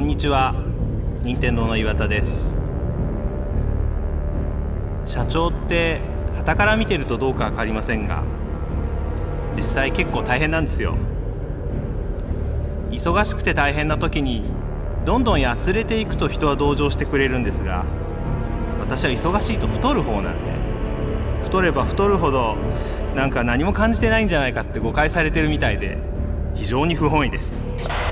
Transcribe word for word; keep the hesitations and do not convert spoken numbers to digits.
んにちは、任天堂の岩田です。社長って傍から見てるとどうか分かりませんが、実際結構大変なんですよ。忙しくて大変な時にどんどんやつれていくと人は同情してくれるんですが、私は忙しいと太る方なんで、太れば太るほどなんか何も感じてないんじゃないかって誤解されてるみたいで、非常に不本意です。